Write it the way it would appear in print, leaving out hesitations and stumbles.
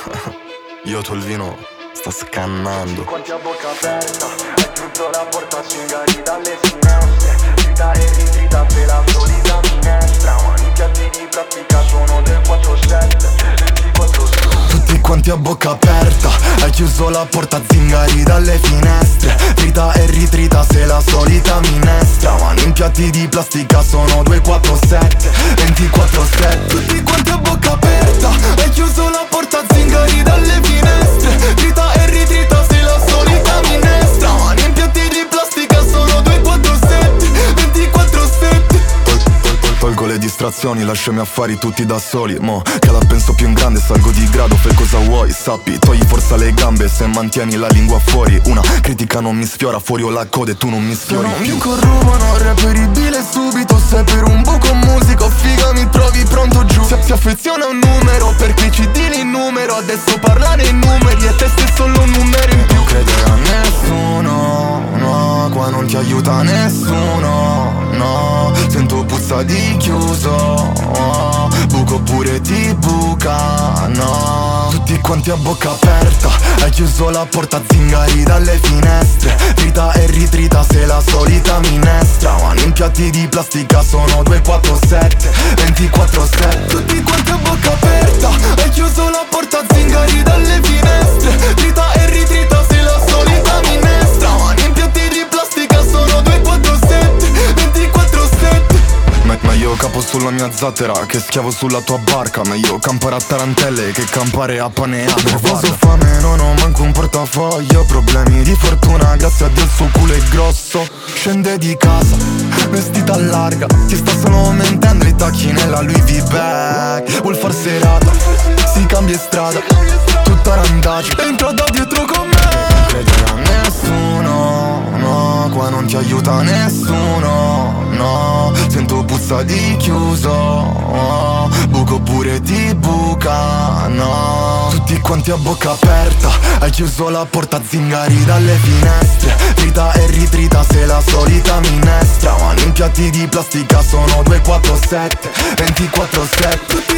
Io il vino sta scannando. Quanti a bocca aperta, hai chiuso la porta, zingari dalle finestre. Trita e ritrita per la solita minestra. Ma i piatti di plastica sono del 47, 24/7. Tutti quanti a bocca aperta, hai chiuso la porta, zingari dalle finestre. Trita e ritrita se la solita minestra. Ma in piatti di plastica sono 247, 24/7. Tutti quanti a bocca aperta, hai chiuso la porta, zingari dalle finestre. Trita e ritrita se la solita minestra. Ma in piatti di plastica sono 247, 24/7. Tolgo le distrazioni, lascio i miei affari tutti da soli. Mo che la penso più in grande, salgo di grado, fai cosa vuoi. Sappi, togli forza le gambe se mantieni la lingua fuori. Una critica non mi sfiora, fuori ho la coda e tu non mi sfiori più. Non mi corrubano, reperibile subito. Se per un buco musico, figa mi trovi pronto giù. Si affeziona un numero, perché i CD in numero. Adesso parlare in numeri e te sei solo un numero in più. Credere a nessuno, no, qua non ti aiuta nessuno, no. Sento puzza di chiuso, oh, buco pure ti buca, no. Tutti quanti a bocca aperta, hai chiuso la porta, zingari dalle finestre. Trita e ritrita se la solita minestra. Ma in piatti di plastica sono 247, 24/7. Tutti quanti a bocca aperta, hai chiuso la porta, zingari dalle finestre. Trita e ritrita se la solita minestra. Ma in piatti di plastica sono 247, 24/7. Meglio capo sulla mia zattera che schiavo sulla tua barca. Meglio campare a tarantelle che campare a pane a nervoso, fame, non ho manco un portafoglio. Problemi di fortuna, grazie a Dio il suo culo è grosso. Scende di casa, vestita larga, ti sta solo mentendo i tacchi nella Louis V bag. Vuol far serata, si cambia strada, tutta randaggio, entra da dietro con me. Non credere a nessuno, no, qua non ti aiuta nessuno, no. Sento puzza di chiuso, oh, buco pure ti buca, no. Tutti quanti a bocca aperta, hai chiuso la porta, zingari dalle finestre. Trita e ritrita se la solita minestra. Ma in piatti di plastica sono 247, 24/7.